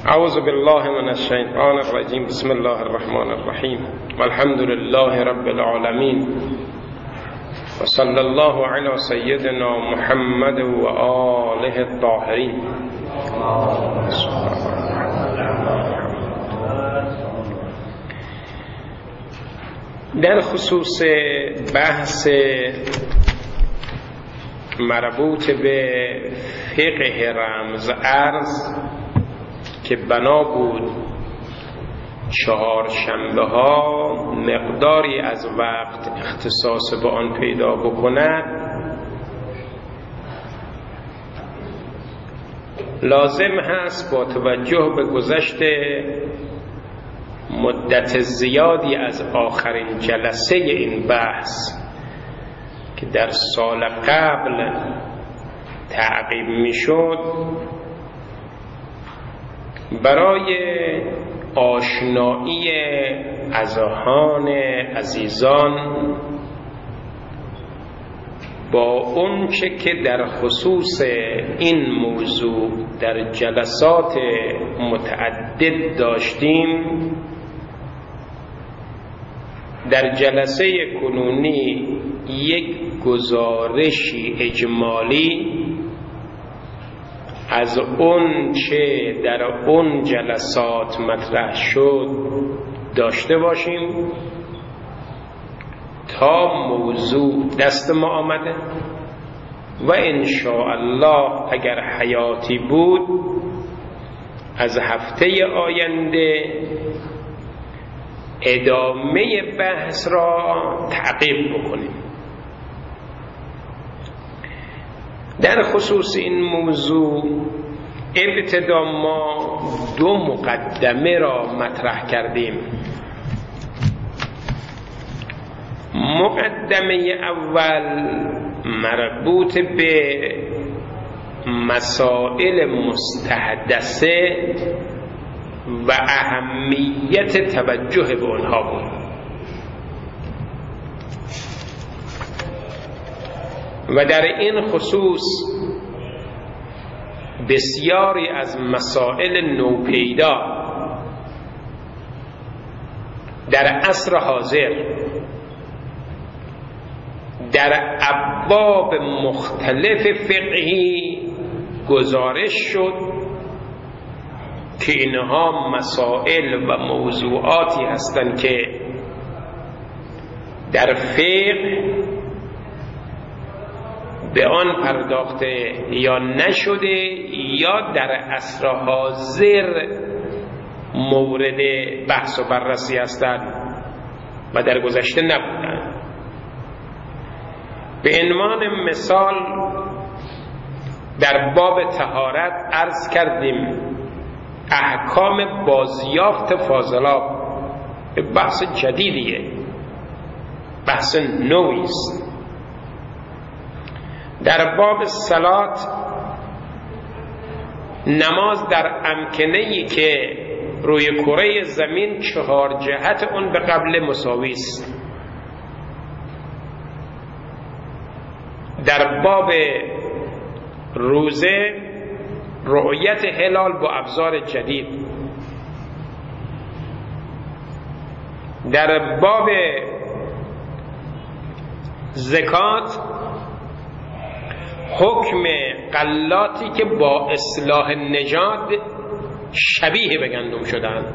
اعوذ بالله من الشیطان الرجیم. بسم الله الرحمن الرحیم. والحمد لله رب العالمین و صلی الله علی سیدنا محمد و آله الطاهرین. در خصوص بحث مربوط به فقه رمز ارز که بنا بود چهارشنبه ها مقداری از وقت اختصاص به آن پیدا بکند، لازم هست با توجه به گذشت مدت زیادی از آخرین جلسه این بحث که در سال قبل تعقیب می شد، برای آشنایی اذهان عزیزان با اون چه که در خصوص این موضوع در جلسات متعدد داشتیم، در جلسه کنونی یک گزارشی اجمالی از اون چه در اون جلسات مطرح شد داشته باشیم تا موضوع دست ما آمده و انشاءالله اگر حیاتی بود از هفته آینده ادامه بحث را تعقیب بکنیم. در خصوص این موضوع ابتدا ما دو مقدمه را مطرح کردیم. مقدمه اول مربوط به مسائل مستحدثه و اهمیت توجه به آنها بود و در این خصوص بسیاری از مسائل نوپیدا در عصر حاضر در ابواب مختلف فقهی گزارش شد که اینها مسائل و موضوعاتی هستند که در فقه به آن پرداخته یا نشده یا در عصر حاضر مورد بحث و بررسی هستند و در گذشته نبودند. به عنوان مثال در باب طهارت عرض کردیم احکام بازیافت فاضلاب، بحث جدیدیه، بحث نوعی است. در باب صلات نماز در امکنه‌ای که روی کره زمین چهار جهت اون به قبل مساوی است. در باب روزه رؤیت هلال با ابزار جدید. در باب زکات حکم غلاتی که با اصلاح نژاد شبیه به گندم شدن،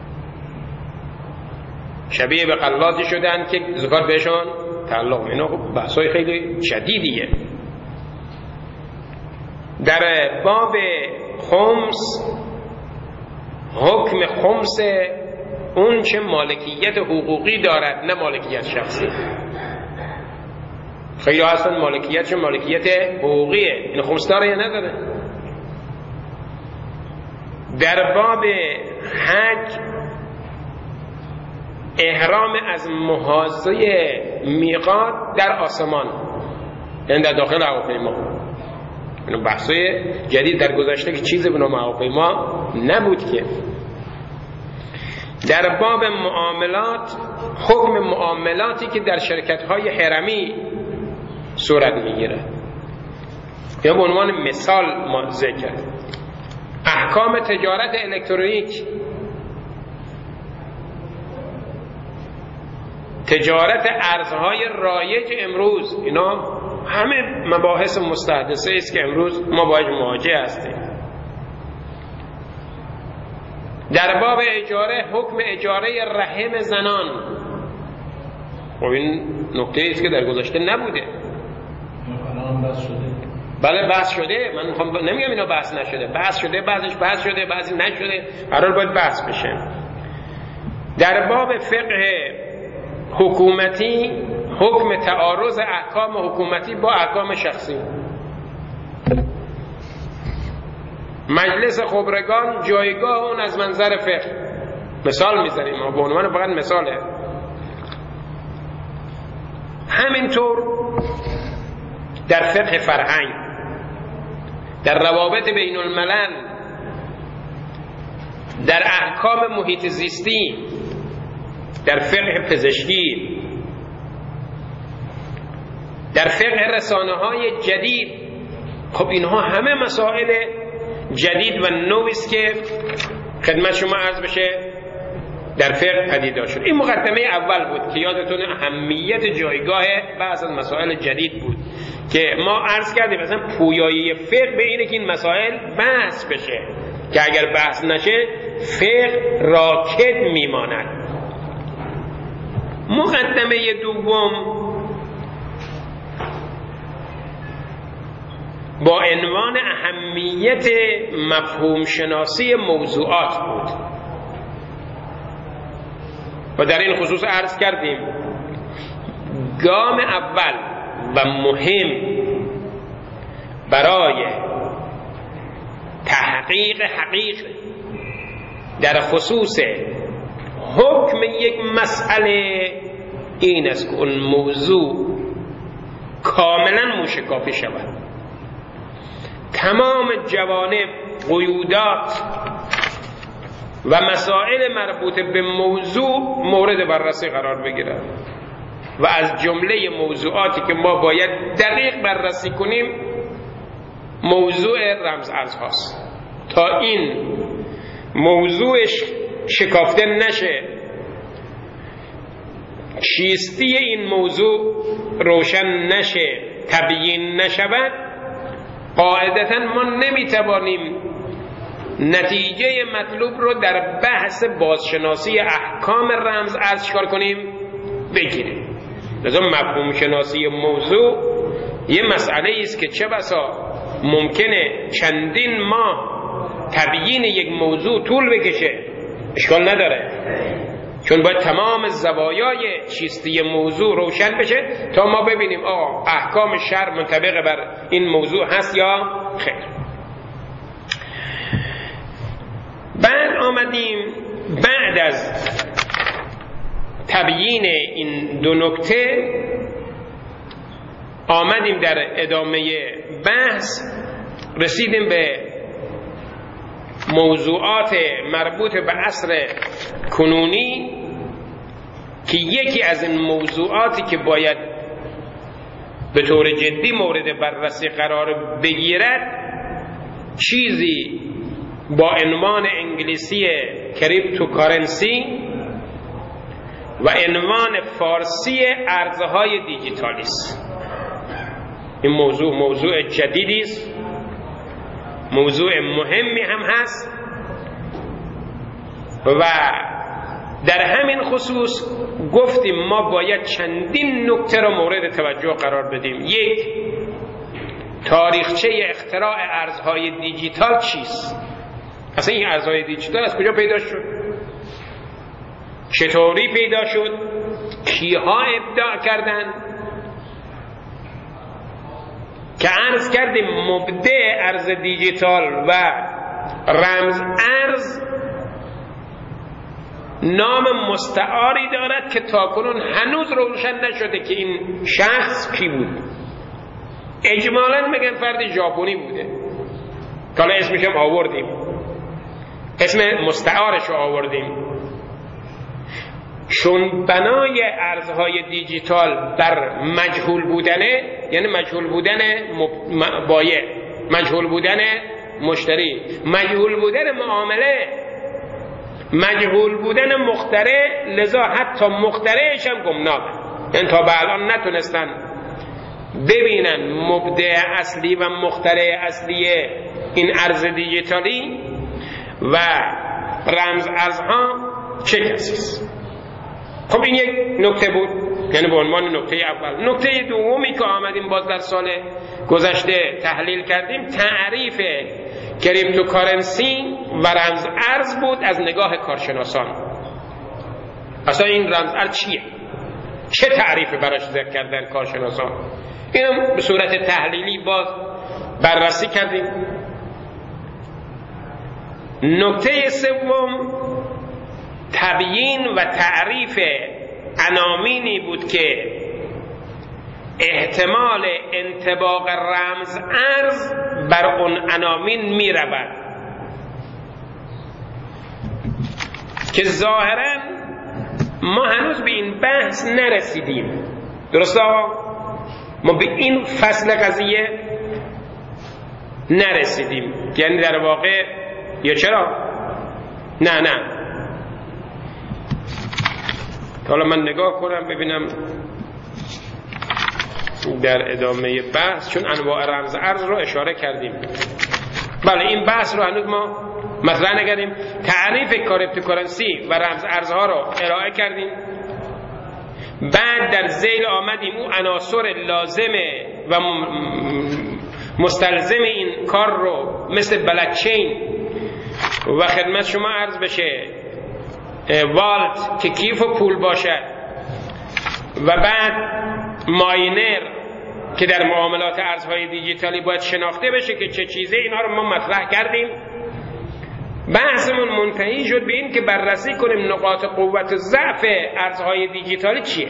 شبیه به غلاتی شدن که زکات بهشون تعلق. اینا خب بحثای خیلی جدیدیه. در باب خمس حکم خمس اون چه مالکیت حقوقی دارد نه مالکیت شخصی. خیلی هستن مالکیتش مالکیت حقوقیه، این خمس داره یا نداره. در باب حج احرام از محاذی میقات در آسمان، یعنی در داخل هواپیما. این بحثای جدید در گذشته که چیزی به نام هواپیما نبود که. در باب معاملات حکم معاملاتی که در شرکت‌های حرمی صورت میگیره. یا به عنوان مثال ما ذکر. احکام تجارت الکترونیک، تجارت ارزهای رایج امروز، اینا همه مباحث مستحدثه است که امروز ما باید مواجه هستیم. در باب اجاره، حکم اجاره رحم زنان، خب این نکته است که در گذشته نبوده. بله بحث شده، من نمیگم اینا بحث نشده، بحث شده، بعضیش بحث شده، بعضی نشده، قرار باید بحث بشه. در باب فقه حکومتی، حکم تعارض احکام حکومتی با احکام شخصی. مجلس خبرگان جایگاه اون از منظر فقه، مثال میزنیم ما به عنوان فقط مثاله. همینطور در فقه فرهنگ، در روابط بین الملل، در احکام محیط زیستی، در فقه پزشکی، در فقه رسانه‌های جدید. خب اینها همه مسائل جدید و نوعی است که خدمت شما عرض بشه در فقه پدیدار شد. این مقدمه اول بود که یادتون اهمیت جایگاه بعض از مسائل جدید بود که ما عرض کردیم مثلا پویایی فقه به اینه که این مسائل بحث بشه، که اگر بحث نشه فقه راکد میماند. مقدمه دوم با عنوان اهمیت مفهوم شناسی موضوعات بود و در این خصوص عرض کردیم گام اول و مهم برای تحقیق حقیق در خصوص حکم یک مسئله این است که اون موضوع کاملا موشکافی شود، تمام جوانب، قیودات و مسائل مربوط به موضوع مورد بررسی قرار بگیرد و از جمله موضوعاتی که ما باید دقیق بررسی کنیم موضوع رمز ارزهاست. تا این موضوعش شکافته نشه، چیستی این موضوع روشن نشه، تبیین نشود، قاعدتاً ما نمیتوانیم نتیجه مطلوب رو در بحث بازشناسی احکام رمز ارز چکار کنیم؟ بگیریم. لذا مفهوم شناسی موضوع یه مسئله است که چه بسا ممکنه چندین ماه تبیین یک موضوع طول بکشه، اشکال نداره، چون باید تمام زوایای چیستی موضوع روشن بشه تا ما ببینیم احکام شرع منطبق بر این موضوع هست یا خیر. بعد آمدیم بعد از تبیین این دو نکته آمدیم در ادامه بحث رسیدیم به موضوعات مربوط به عصر کنونی که یکی از این موضوعاتی که باید به طور جدی مورد بررسی قرار بگیرد چیزی با عنوان انگلیسی کریپتوکارنسی و عنوان فارسی ارزهای دیجیتالی است. این موضوع جدیدی است، موضوع مهمی هم هست و در همین خصوص گفتیم ما باید چندین نکته را مورد توجه قرار بدیم. یک، تاریخچه اختراع ارزهای دیجیتال چیست؟ اصلا این ارزهای دیجیتال از کجا پیدا شد؟ چطوری پیدا شد؟ کیها ابداع کردن؟ که عرض کردیم مبدع ارز دیجیتال و رمز ارز نام مستعاری دارد که تاکنون هنوز روشن نشده که این شخص کی بود. اجمالاً میگن فرد ژاپنی بوده که حالا اسمش هم آوردیم، اسم مستعارش رو آوردیم، چون بنای ارزهای دیجیتال بر مجهول بودنه، یعنی مجهول بودن بایع، مجهول بودن مشتری، مجهول بودن معامله، مجهول بودن مخترع، لذا حتی مخترعش هم گمنامه. یعنی تا به الان نتونستن ببینن مبدع اصلی و مخترع اصلی این ارز دیجیتالی و رمز ارزها چه کسیست. خب این یک نکته بود، یعنی به عنوان نکته اول. نکته دومی که آمدیم باز در سال گذشته تحلیل کردیم، تعریف کریپتوکارنسی و رمز ارز بود از نگاه کارشناسان. اصلا این رمز ارز چیه؟ چه تعریفی براش ذکر کردن کارشناسان؟ اینم به صورت تحلیلی باز بررسی کردیم. نکته سوم تبیین و تعریف عناوینی بود که احتمال انطباق رمز ارز بر اون عناوین می رود که ظاهرا ما هنوز به این بحث نرسیدیم. درسته آقا؟ ما به این فصل قضیه نرسیدیم، یعنی در واقع یا چرا؟ نه حالا من نگاه کنم ببینم در ادامه بحث، چون انواع رمز ارز رو اشاره کردیم. بله این بحث رو هنوز ما مطرح نکردیم. تعریف کریپتوکارنسی و رمز ارزها رو ارائه کردیم. بعد در ذیل آمدیم اون عناصر لازم و مستلزم این کار رو مثل بلاکچین و خدمت شما عرض بشه والت که کیف و پول باشد، و بعد ماینر که در معاملات ارزهای دیجیتالی باید شناخته بشه که چه چیزه. اینا رو ما مطرح کردیم. بحثمون منتهی شد به این که بررسی کنیم نقاط قوت و ضعف ارزهای دیجیتالی چیه،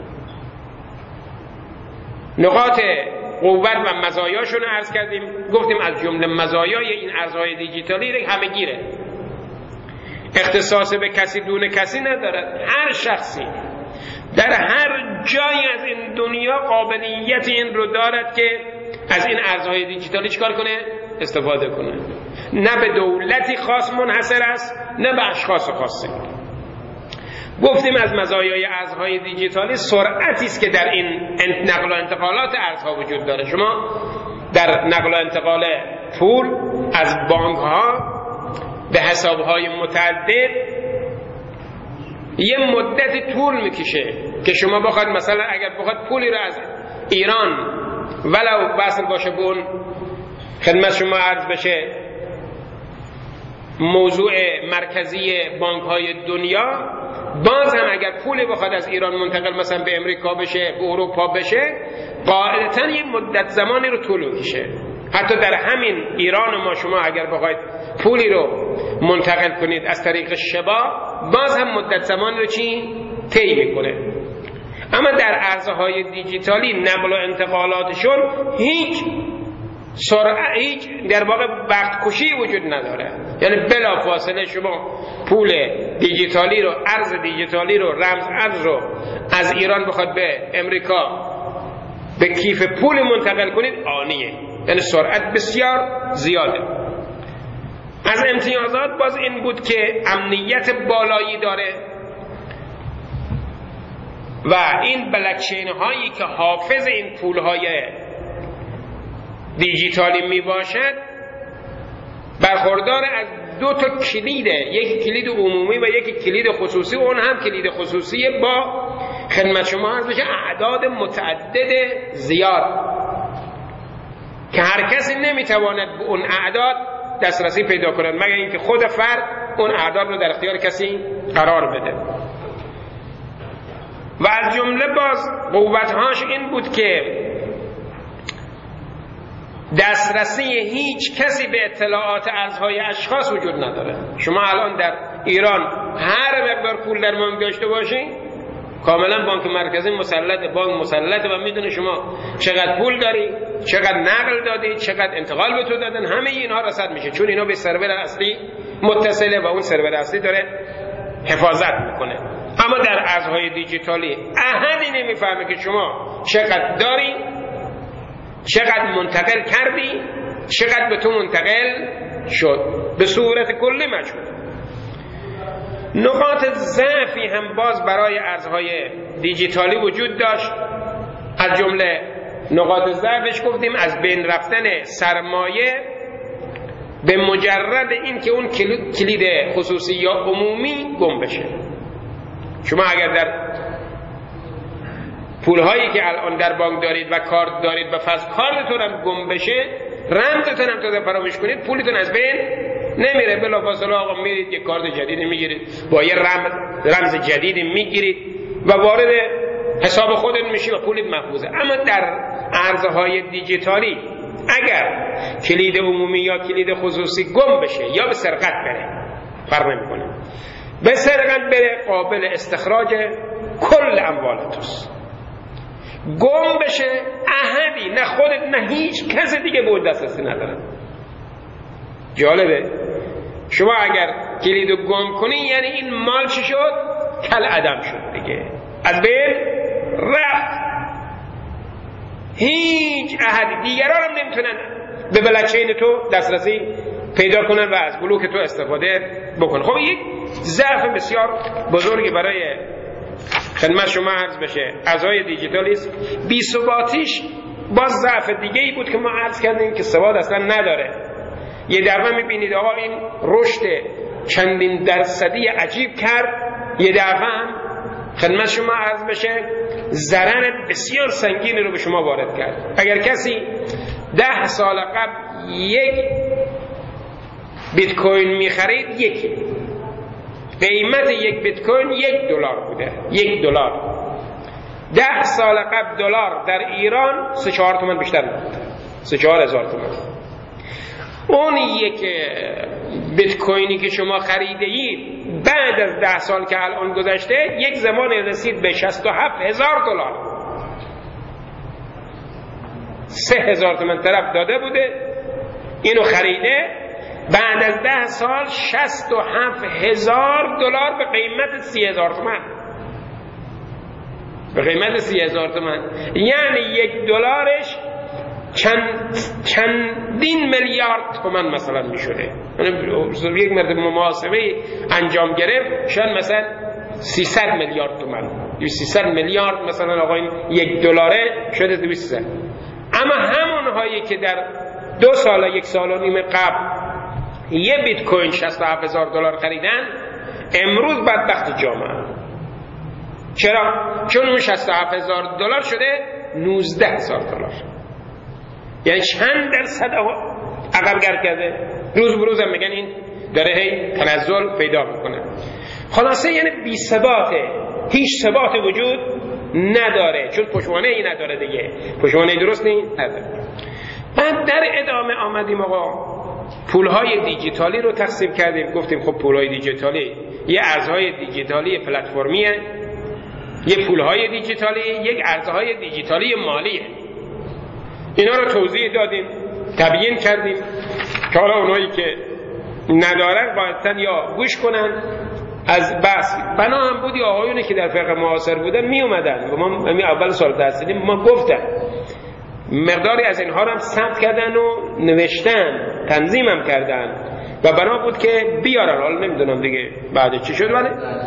نقاط قوت و مزایاشون عرض کردیم. گفتیم از جمله مزایای این ارزهای دیجیتالی همه گیره، اختصاص به کسی دون کسی ندارد. هر شخصی در هر جایی از این دنیا قابلیت این رو دارد که از این ارزهای دیجیتالی چیکار کنه؟ استفاده کنه. نه به دولتی خاص منحصر است، نه به اشخاص خاصی. گفتیم از مزایای ارزهای دیجیتالی سرعتی است که در این نقل و انتقالات ارزها وجود داره. شما در نقل و انتقال پول از بانک ها به حسابهای متعدد یه مدت طول میکشه که شما بخواید مثلا اگر بخواید پولی رو از ایران ولو وصل باشه به اون خدمت شما عرض بشه موضوع مرکزی بانک های دنیا، باز هم اگر پولی بخواد از ایران منتقل مثلا به امریکا بشه، به اروپا بشه، قاعدتاً یه مدت زمانی رو طول میکشه. حتی در همین ایران ما شما اگر بخواید پولی رو منتقل کنید از طریق شبا، باز هم مدت زمانی رو طی میکنه. اما در ارزهای دیجیتالی نقل و انتقالاتشون هیچ در واقع وقت کشی وجود نداره. یعنی بلا فاصله شما پول دیجیتالی رو، ارز دیجیتالی رو، رمز ارز رو از ایران بخواد به امریکا به کیف پول منتقل کنید آنیه، یعنی سرعت بسیار زیاده. از امتیازات باز این بود که امنیت بالایی داره و این بلاکچین هایی که حافظ این پول های دیجیتالی می باشد برخوردار از دو تا کلیده، یکی کلید عمومی و یکی کلید خصوصی. اون هم کلید خصوصی با خدمت شما عرض بشه اعداد متعدد زیاد که هر کسی نمیتواند به اون اعداد دسترسی پیدا کند مگر اینکه خود فرد اون اعداد رو در اختیار کسی قرار بده. و از جمله باز قوتهاش این بود که دسترسی هیچ کسی به اطلاعات ارزهای اشخاص وجود نداره. شما الان در ایران هر مقدار پول در بانک داشته باشین، کاملا بانک مرکزی مسلط، بانک مسلط و میدونه شما چقدر پول داری، چقدر نقل دادی، چقدر انتقال به تو دادن، همه اینها رصد میشه، چون اینا به سرور اصلی متصله و اون سرور اصلی داره حفاظت میکنه. اما در ارزهای دیجیتالی احدی نمیفهمه که شما چقدر داری، چقدر منتقل کردی، چقدر به تو منتقل شد، به صورت کلی مجهول. نقاط ضعفی هم باز برای ارزهای دیجیتالی وجود داشت. از جمله نقاط ضعفش گفتیم از بین رفتن سرمایه به مجرد این که اون کلید خصوصی یا عمومی گم بشه. شما اگر در پولهایی که الان در بانک دارید و کارت دارید و فرض کارتون هم گم بشه، رمزتون هم تا فراموش کنید، پولتون از بین نمیره. بلافاصله آقا میرید یک کارت جدید میگیرید، با یه رمز جدید میگیرید و وارد حساب خودتون میشید و پولت محفوظه. اما در ارزهای دیجیتالی اگر کلید عمومی یا کلید خصوصی گم بشه یا به سرقت بره، فرق نمیکنه، به سرقت بره، قابل استخراج کل اموالتوست. گم بشه، احدی، نه خودت نه هیچ کس دیگه به دسترسی نداره. جالبه شما اگر کلیدو گم کنی یعنی این مال چی شد؟ کل عدم شد دیگه، از بین رفت. هیچ احدی دیگران هم نمیتونن به بلکچین تو دسترسی پیدا کنن و از بلوک تو استفاده بکنن. خب یک ضعف بسیار بزرگی برای خدمت شما عرض بشه ارزهای دیجیتالی است. بی‌ثباتیش باز ضعف دیگه ای بود که ما عرض کردیم که ثبات اصلا نداره. یه دفعه میبینید آقا این رشد چندین درصدی عجیب کرد، یه دفعه هم خدمت شما عرض بشه ضرر بسیار سنگینی رو به شما وارد کرد. اگر کسی 10 سال قبل یک بیت کوین میخرید، یکی قیمت یک بیت کوین $1 بوده، $1. 10 سال قبل دلار در ایران 3-4 تومن بیشتر نبود، 3-4 هزار تومن. اون یک بیت کوینی که شما خریده اید بعد از 10 سال که الان گذشته، یک زمان رسید به $67,000، 3,000 تومن طرف داده بوده، اینو خریده، بعد از 10 سال $67,000 به قیمت 30,000 تومن، به قیمت 30,000 تومن، یعنی $1 چندین میلیارد تومن مثلا می شده. یک مرد محاسبه انجام گرفت، شاید مثلا 300 میلیارد تومن، 300 میلیارد مثلا آقا این $1 شده 200. اما همون هایی که در 2 سال 1 سال و نیم قبل یه بیت کوین $67,000 خریدن، امروز بدبخت جامعه. چرا؟ چون اون $67,000 شده $19,000، یعنی چند درصد عقب گرد کرده. روز بروز هم میگن این داره هی تنزل پیدا میکنه. خلاصه یعنی بی ثباته، هیچ ثبات وجود نداره، چون پشوانه ای نداره دیگه، پشوانه درست نداره. بعد در ادامه آمدیم آقا پولهای دیجیتالی رو تقسیم کردیم. گفتیم خب پولهای دیجیتالی یه ارزهای دیجیتالی پلتفرمیه، یه پولهای دیجیتالی، یک ارزهای دیجیتالی مالیه. اینا رو توضیح دادیم، تبیین کردیم که حالا اونایی که ندارن باید یا گوش کنن از بحث. بنا هم بودی آقایونی که در فقه معاصر بودن می اومدن و ما اول سال تحصیلی ما گفتن مقداری از اینها رو هم ثبت کردن و نوشتن، تنظیم هم کردن و بنا بود که بیارن. حالا نمیدونم دیگه بعد چی شد، ولی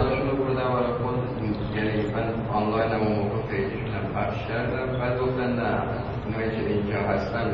آنلاین هم موقع پیجشون پخش کردم، بعد گفتن نه اونایی که اینجا هستن رو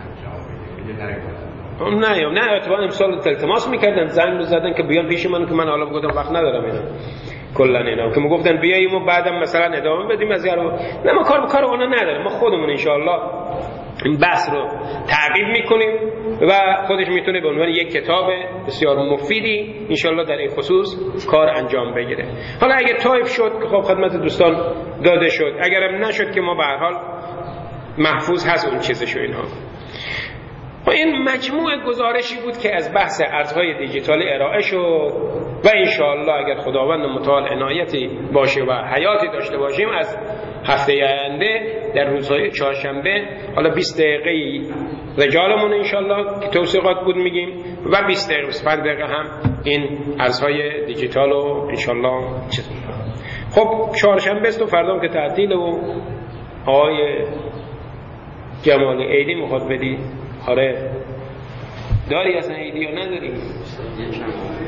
انجام بدید. نه اتفاقا امسال التماس میکردن، زنگ میزدن که بیان پیش من، که من حالا گفتم وقت ندارم اینا کلا اینا که میگفتن بیاییم و بعدم مثلا ادامه بدیم از یارو. نه ما کار اونا نداریم، ما خودمون ان شاء الله این بحث رو تعقیب میکنیم و خودش میتونه به عنوان یک کتاب بسیار مفیدی ان شاء الله در این خصوص کار انجام بگیره. حالا اگه تایپ شد که خب خدمت دوستان داده شد، اگرم نشد که ما به هر حال محفوظ هست اون چیزشو اینها. و این مجموع گزارشی بود که از بحث ارزهای دیجیتالی ارائه شد و انشاءالله اگر خداوند متعال عنایتی باشه و حیاتی داشته باشیم از هفته آینده در روزهای چهارشنبه حالا 20 دقیقه رجالمون انشاءالله که توثیقات بود میگیم و 20 دقیقه 25 دقیقه هم این ارزهای دیجیتال رو انشاءالله چیز میکنم. خب چهارشنبه است و فردا که تعطیل و آقای جمالی عیدی میخواد بدی. آره داری اصلا عیدی یا نداری؟ یکم